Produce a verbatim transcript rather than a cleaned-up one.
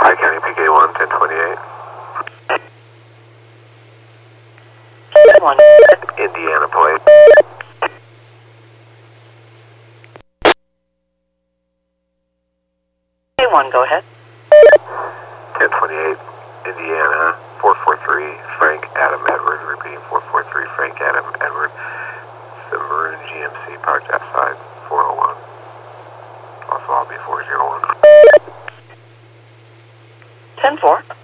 County P K one, ten twenty-eight. one. Indiana plate. one, go ahead. ten twenty-eight, Indiana, four four three, Frank Adam Edward, repeating four four three, Frank Adam Edward, the maroon G M C parked outside, four oh one, also I'll be four oh one. ten four.